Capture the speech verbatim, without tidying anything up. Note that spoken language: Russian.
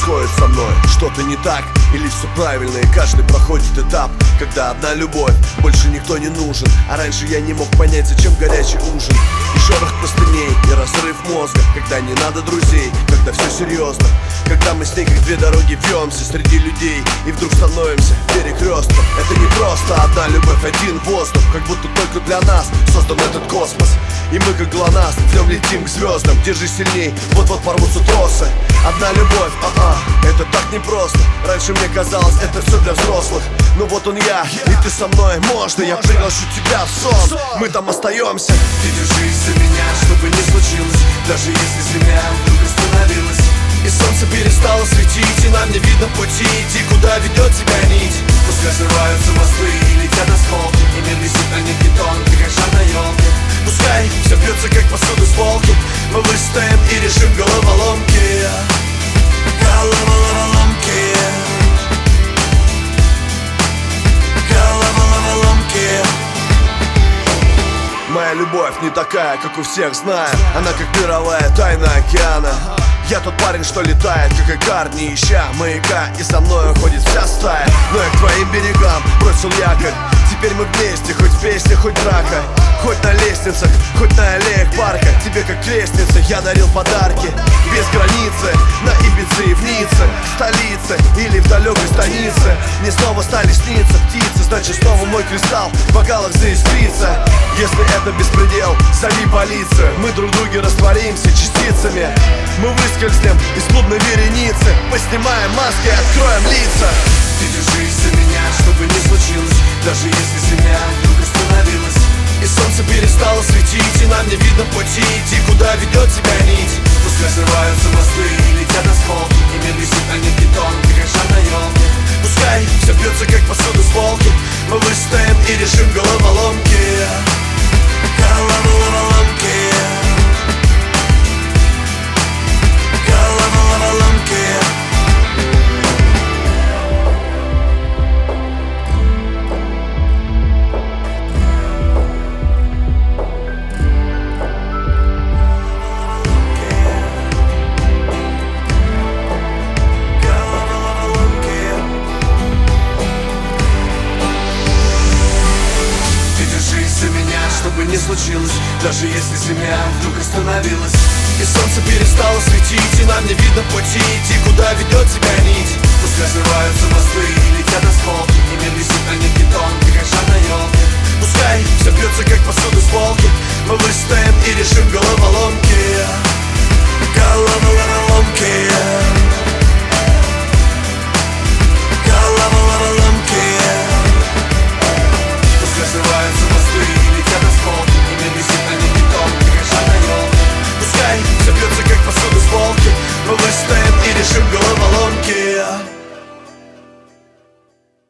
происходит со мной? Что-то не так или все правильно? И каждый проходит этап, когда одна любовь, больше никто не нужен. А раньше я не мог понять, зачем горячий ужин. И шорох простыней, и разрыв мозга, когда не надо друзей, когда все серьезно. Когда мы с ней как две дороги вьемся среди людей и вдруг становимся перекрестком. Это не просто одна любовь, один воздух, как будто только для нас создан этот космос. И мы как ГЛОНАСС в нем летим к звездам. Держи сильней, вот-вот порвутся тросы. Одна любовь, а-а, это так непросто. Раньше мне казалось, это все для взрослых. Но вот он я, и ты со мной, можно я приглашу тебя в сон? Мы там остаемся. Ты держись за меня, чтобы не случилось, даже если земля вдруг остановилась и солнце перестало светить, и нам не видно пути. Иди, куда ведет тебя нить. Пускай взрываются мосты и летят осколки, и мир висит на нитке тонкой, как шар на елке. Пускай все бьется, как посуду с полки, мы выстоим и решим головоломки. Головоломки. Головоломки. Моя любовь не такая, как у всех, знаю. Она как мировая тайна океана. Я тот парень, что летает, как икар, не ища маяка, и со мной уходит вся стая. Но я к твоим берегам бросил якорь. Теперь мы вместе, хоть в песне, хоть драка, хоть на лестницах, хоть на аллеях парка. Тебе как к лестнице я дарил подарки. Без границы, на Ибице и в Ницце, столице или в далекой станице. Мне снова стали сниться птицы, значит снова мой кристалл в бокалах заискрится. Если это беспредел, зови полицию. Мы друг друге растворимся частицами. Мы выскользнем из клубной вереницы, поснимаем маски, откроем лица. Ты держись за меня, чтобы не случилось, даже если земля вдруг остановилась и солнце перестало светить, и нам не видно пути. Иди, куда ведет тебя нить. Пускай взрываются мосты и летят осколки, и мир висит на нитке тонкой, как шар на елке. Пускай все бьется, как посуду с полки, мы выстоим и решим головоломки. Головоломки. Головоломки. Чтобы не случилось, даже если земля вдруг остановилась и солнце перестало светить, и нам не видно пути. Иди, куда ведет тебя нить. Пускай взрываются мосты и летят осколки, и мир висит на нитке тонкой, как шар на елке. Пускай все бьется, как посуду с полки, мы выстоим и решим